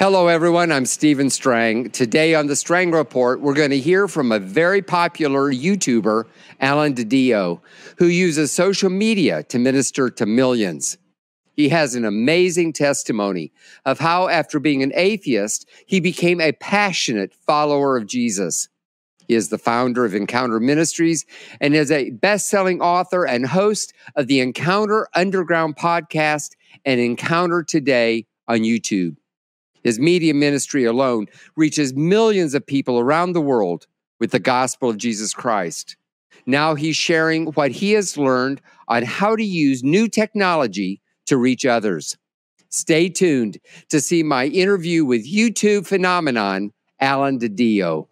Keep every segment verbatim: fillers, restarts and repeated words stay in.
Hello, everyone. I'm Stephen Strang. Today on the Strang Report, we're going to hear from a very popular YouTuber, Alan Didio, who uses social media to minister to millions. He has an amazing testimony of how, after being an atheist, he became a passionate follower of Jesus. He is the founder of Encounter Ministries and is a best-selling author and host of the Encounter Underground podcast and Encounter Today on YouTube. His media ministry alone reaches millions of people around the world with the gospel of Jesus Christ. Now he's sharing what he has learned on how to use new technology to reach others. Stay tuned to see my interview with YouTube phenomenon, Alan Didio.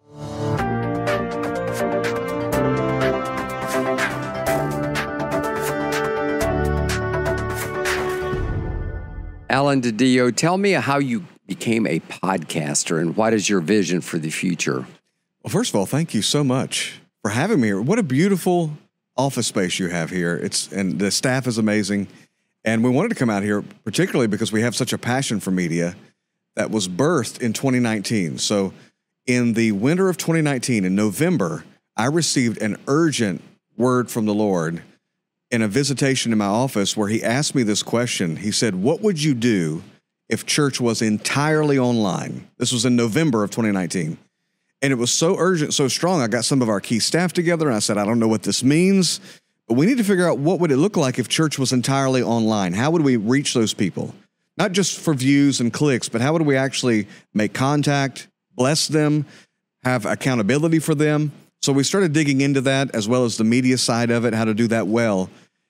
Alan Didio, tell me how you became a podcaster and what is your vision for the future? Well, first of all, thank you so much for having me here. What a beautiful office space you have here. It's and the staff is amazing. And we wanted to come out here particularly because we have such a passion for media that was birthed in twenty nineteen. So in the winter of twenty nineteen, in November, I received an urgent word from the Lord in a visitation in my office where he asked me this question. He said, "What would you do if church was entirely online?" This was in November of twenty nineteen. And it was so urgent, so strong. I got some of our key staff together and I said, I don't know what this means, but we need to figure out what would it look like if church was entirely online? How would we reach those people? Not just for views and clicks, but how would we actually make contact, bless them, have accountability for them? So we started digging into that as well as the media side of it, how to do that well.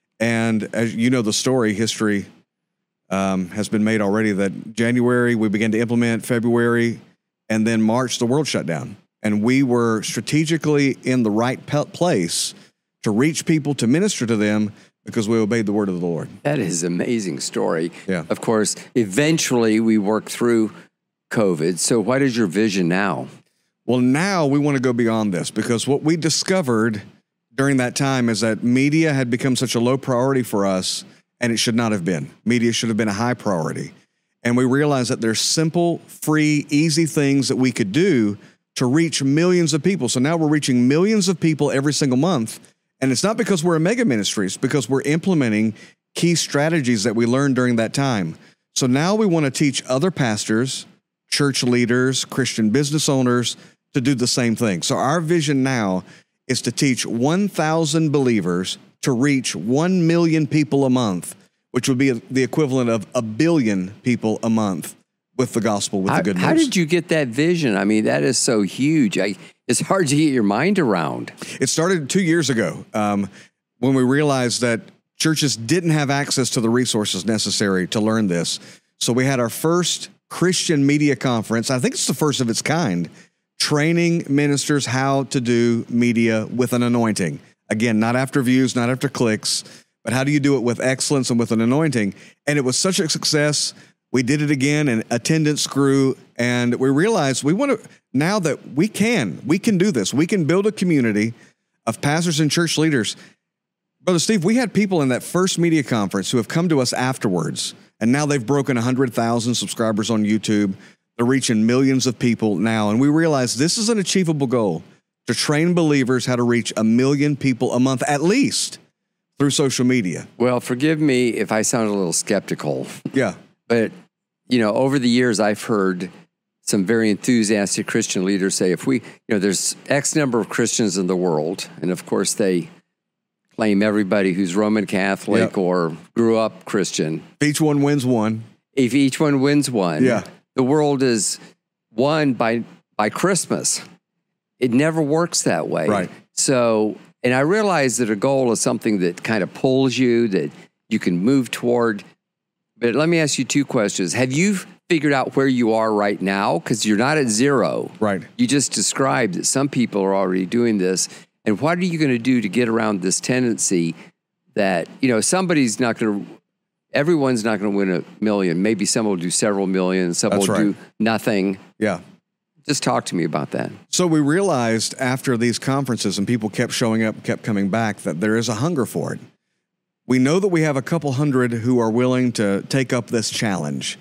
And as you know, the story, history um, has been made already that January, we began to implement, February, and then March, the world shut down. And we were strategically in the right pe- place to reach people, to minister to them, because we obeyed the word of the Lord. That is an amazing story. Yeah. Of course, eventually we worked through COVID. So what is your vision now? Well, now we want to go beyond this because what we discovered during that time is that media had become such a low priority for us, and it should not have been. Media should have been a high priority. And we realized that there's simple, free, easy things that we could do to reach millions of people. So now we're reaching millions of people every single month. And it's not because we're a mega ministry, it's because we're implementing key strategies that we learned during that time. So now we want to teach other pastors, church leaders, Christian business owners to do the same thing. So our vision now is to teach one thousand believers to reach one million people a month, which would be the equivalent of a billion people a month with the gospel, with how, the good news. How did you get that vision? I mean, that is so huge. I, it's hard to get your mind around. It started two years ago um, when we realized that churches didn't have access to the resources necessary to learn this. So we had our first Christian media conference. I think it's the first of its kind, training ministers how to do media with an anointing. Again, not after views, not after clicks, but how do you do it with excellence and with an anointing? And it was such a success. We did it again and attendance grew. And we realized we want to, now that we can, we can do this. We can build a community of pastors and church leaders. Brother Steve, we had people in that first media conference who have come to us afterwards, and now they've broken one hundred thousand subscribers on YouTube. They're reaching millions of people now. And we realize this is an achievable goal, to train believers how to reach a million people a month, at least through social media. Well, forgive me if I sound a little skeptical. Yeah. But, you know, over the years, I've heard some very enthusiastic Christian leaders say, if we, you know, there's X number of Christians in the world, and of course they claim everybody who's Roman Catholic Yep. or grew up Christian. If each one wins one. If each one wins one. Yeah. The world is won by by Christmas. It never works that way. Right. So, and I realize that a goal is something that kind of pulls you, that you can move toward. But let me ask you two questions. Have you figured out where you are right now? Because you're not at zero. Right. You just described that some people are already doing this. And what are you going to do to get around this tendency that, you know, somebody's not going to, everyone's not going to win a million. Maybe some will do several million, some That's will right. do nothing. Yeah. Just talk to me about that. So we realized after these conferences and people kept showing up, kept coming back, that there is a hunger for it. We know that we have a couple hundred who are willing to take up this challenge.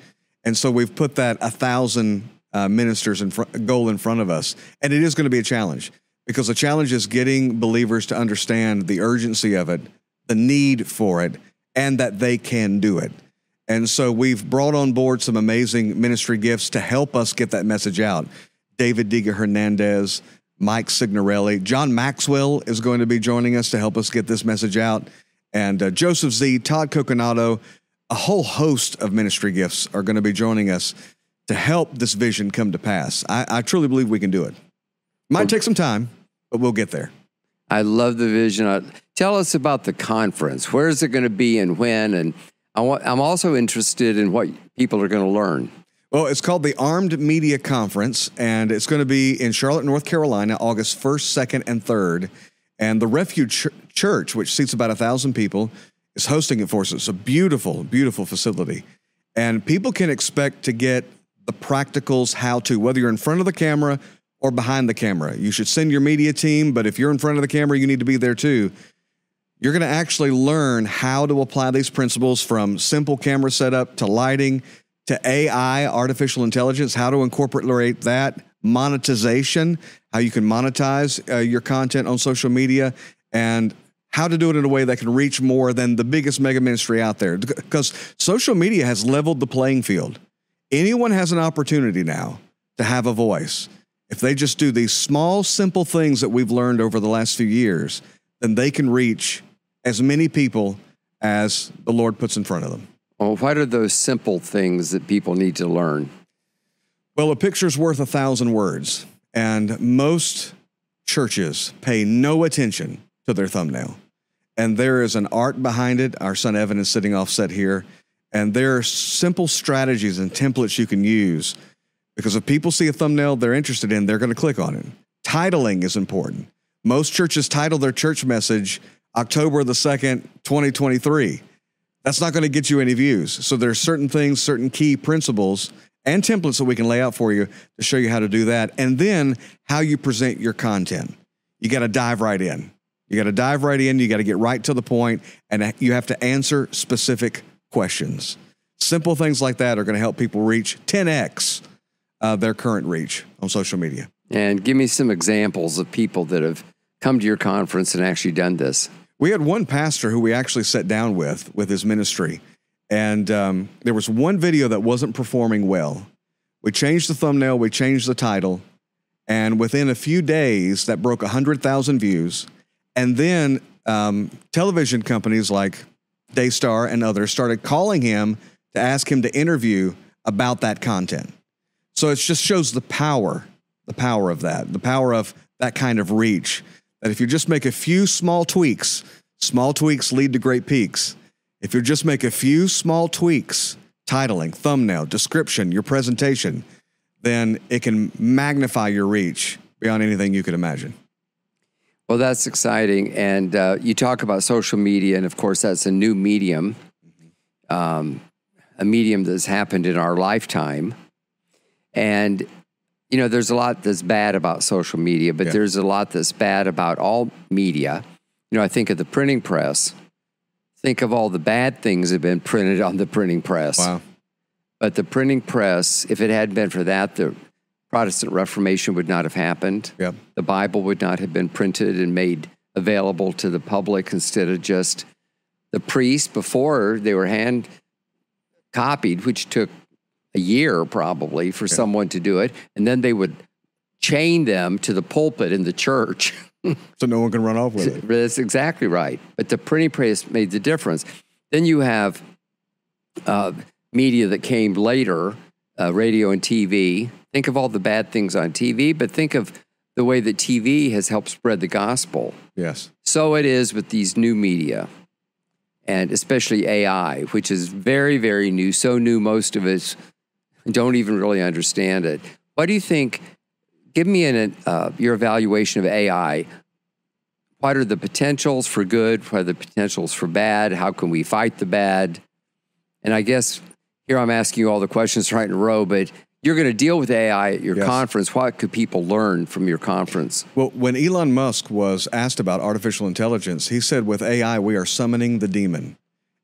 And so we've put that a thousand uh, ministers in front, goal in front of us. And it is going to be a challenge, because the challenge is getting believers to understand the urgency of it, the need for it, and that they can do it. And so we've brought on board some amazing ministry gifts to help us get that message out. David Diga Hernandez, Mike Signorelli, John Maxwell is going to be joining us to help us get this message out. And uh, Joseph Z, Todd Coconato, a whole host of ministry gifts are going to be joining us to help this vision come to pass. I, I truly believe we can do it. Might take some time, but we'll get there. I love the vision. Uh, tell us about the conference. Where is it going to be and when? And I want, I'm also interested in what people are going to learn. Well, it's called the Armed Media Conference, and it's going to be in Charlotte, North Carolina, August first, second, and third. And the Refuge Ch- Church, which seats about one thousand people, is hosting it for us. It's a beautiful, beautiful facility. And people can expect to get the practicals, how to, whether you're in front of the camera or behind the camera. You should send your media team, but if you're in front of the camera, you need to be there too. You're going to actually learn how to apply these principles, from simple camera setup to lighting to A I, artificial intelligence, how to incorporate that, monetization, how you can monetize uh, your content on social media, and how to do it in a way that can reach more than the biggest mega ministry out there. Because social media has leveled the playing field. Anyone has an opportunity now to have a voice. If they just do these small, simple things that we've learned over the last few years, then they can reach as many people as the Lord puts in front of them. Well, what are those simple things that people need to learn? Well, a picture's worth a thousand words, and most churches pay no attention to their thumbnail. And there is an art behind it. Our son Evan is sitting offset here, and there are simple strategies and templates you can use, because if people see a thumbnail they're interested in, they're going to click on it. Titling is important. Most churches title their church message October the second, twenty twenty-three. That's not going to get you any views. So there's certain things, certain key principles and templates that we can lay out for you to show you how to do that. And then how you present your content. You got to dive right in. You got to dive right in. You got to get right to the point, and you have to answer specific questions. Simple things like that are going to help people reach ten X uh, their current reach on social media. And give me some examples of people that have come to your conference and actually done this. We had one pastor who we actually sat down with, with his ministry, and um, there was one video that wasn't performing well. We changed the thumbnail, we changed the title, and within a few days, that broke one hundred thousand views. And then um, television companies like Daystar and others started calling him to ask him to interview about that content. So it just shows the power, the power of that, the power of that kind of reach. That if you just make a few small tweaks, small tweaks lead to great peaks. If you just make a few small tweaks, titling, thumbnail, description, your presentation, then it can magnify your reach beyond anything you could imagine. Well, that's exciting. And uh, you talk about social media, and of course, that's a new medium, um, a medium that's happened in our lifetime. And you know, there's a lot that's bad about social media, but yeah. there's a lot that's bad about all media. You know, I think of the printing press. Think of all the bad things that have been printed on the printing press. Wow. But the printing press, if it hadn't been for that, the Protestant Reformation would not have happened. Yep. The Bible would not have been printed and made available to the public instead of just the priests. Before, they were hand copied, which took a year probably for yeah. someone to do it. And then they would chain them to the pulpit in the church. So no one can run off with it. That's exactly right. But the printing press made the difference. Then you have uh, media that came later, uh, radio and T V. Think of all the bad things on T V, but think of the way that T V has helped spread the gospel. Yes. So it is with these new media, and especially A I, which is very, very new. So new, most of us don't even really understand it. What do you think? Give me an, uh, your evaluation of A I. What are the potentials for good? What are the potentials for bad? How can we fight the bad? And I guess here I'm asking you all the questions right in a row, but you're going to deal with A I at your yes. conference. What could people learn from your conference? Well, when Elon Musk was asked about artificial intelligence, he said, with A I, we are summoning the demon.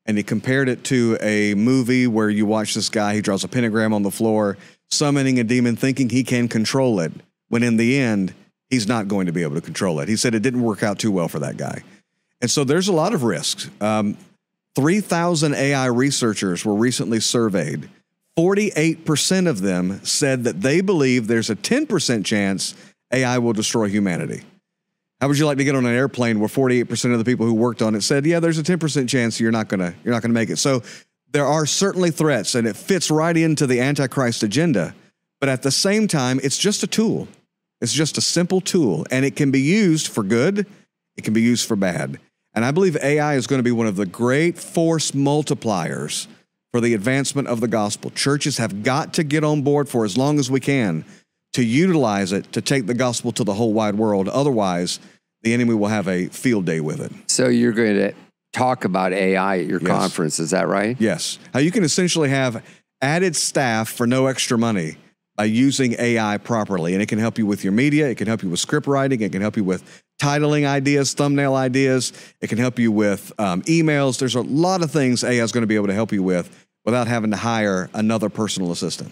and he compared it to a movie where you watch this guy, he draws a pentagram on the floor, summoning a demon, thinking he can control it, when in the end, he's not going to be able to control it. He said it didn't work out too well for that guy. And so there's a lot of risks. Um, three thousand A I researchers were recently surveyed. forty-eight percent of them said that they believe there's a ten percent chance A I will destroy humanity. How would you like to get on an airplane where forty-eight percent of the people who worked on it said, yeah, there's a ten percent chance you're not gonna, you're not gonna make it. So there are certainly threats, and it fits right into the Antichrist agenda. But at the same time, it's just a tool. It's just a simple tool, and it can be used for good. It can be used for bad. And I believe A I is going to be one of the great force multipliers for the advancement of the gospel. Churches have got to get on board for as long as we can to utilize it to take the gospel to the whole wide world. Otherwise, the enemy will have a field day with it. So you're going to talk about A I at your Yes. conference, is that right? Yes. How you can essentially have added staff for no extra money by using A I properly. And it can help you with your media. It can help you with script writing. It can help you with titling ideas, thumbnail ideas. It can help you with um, emails. There's a lot of things A I is going to be able to help you with without having to hire another personal assistant.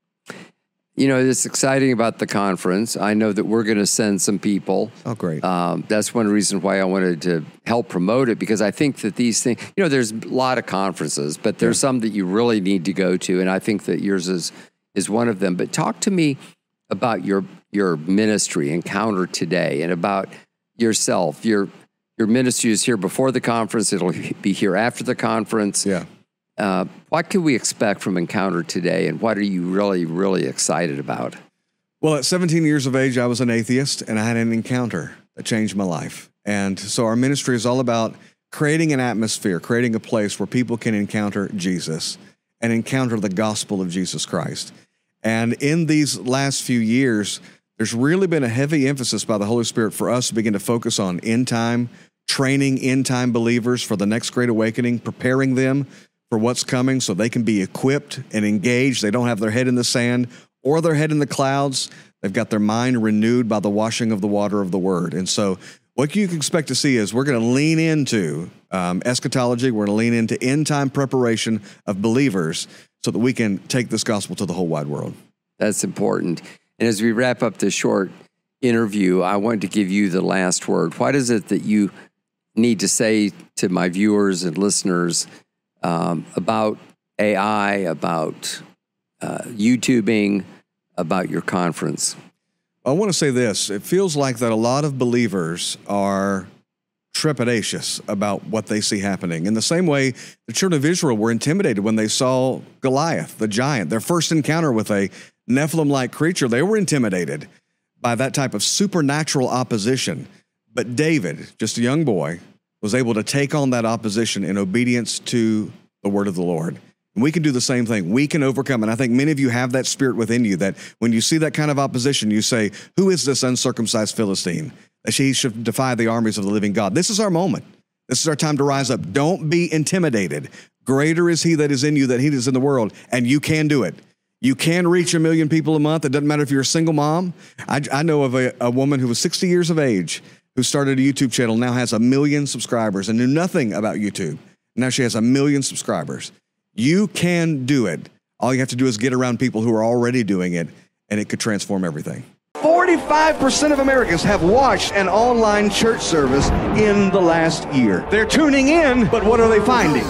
You know, it's exciting about the conference. I know that we're going to send some people. Oh, great. Um, that's one reason why I wanted to help promote it, because I think that these things, you know, there's a lot of conferences, but there's yeah. some that you really need to go to. And I think that yours is, is one of them. But talk to me about your, your ministry, Encounter Today, and about yourself. Your, your ministry is here before the conference. It'll be here after the conference. Yeah. Uh, what can we expect from Encounter Today, and what are you really, really excited about? Well, at seventeen years of age, I was an atheist, and I had an encounter that changed my life. And so our ministry is all about creating an atmosphere, creating a place where people can encounter Jesus and encounter the gospel of Jesus Christ. And in these last few years, there's really been a heavy emphasis by the Holy Spirit for us to begin to focus on end time, training end time believers for the next great awakening, preparing them for what's coming so they can be equipped and engaged. They don't have their head in the sand or their head in the clouds. They've got their mind renewed by the washing of the water of the word. And so what you can expect to see is we're going to lean into um, eschatology. We're going to lean into end-time preparation of believers so that we can take this gospel to the whole wide world. That's important. And as we wrap up this short interview, I want to give you the last word. What is it that you need to say to my viewers and listeners Um, about A I, about uh, YouTubing, about your conference? I want to say this. It feels like that a lot of believers are trepidatious about what they see happening. In the same way, the children of Israel were intimidated when they saw Goliath, the giant, their first encounter with a Nephilim-like creature. They were intimidated by that type of supernatural opposition. But David, just a young boy, was able to take on that opposition in obedience to the word of the Lord. And we can do the same thing. We can overcome. And I think many of you have that spirit within you that when you see that kind of opposition, you say, who is this uncircumcised Philistine that he should defy the armies of the living God? This is our moment. This is our time to rise up. Don't be intimidated. Greater is he that is in you than he that is in the world. And you can do it. You can reach a million people a month. It doesn't matter if you're a single mom. I, I know of a, a woman who was sixty years of age who started a YouTube channel, now has a million subscribers and knew nothing about YouTube. Now she has a million subscribers. You can do it. All you have to do is get around people who are already doing it, and it could transform everything. forty-five percent of Americans have watched an online church service in the last year. They're tuning in, but what are they finding?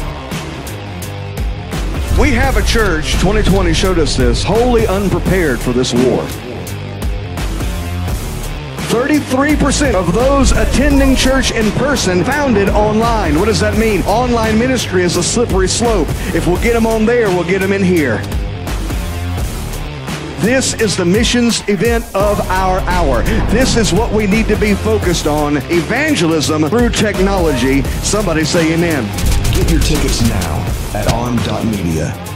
We have a church, twenty twenty showed us this, wholly unprepared for this war. thirty-three percent of those attending church in person found it online. What does that mean? Online ministry is a slippery slope. If we'll get them on there, we'll get them in here. This is the missions event of our hour. This is what we need to be focused on. Evangelism through technology. Somebody say amen. Get your tickets now at arm dot media.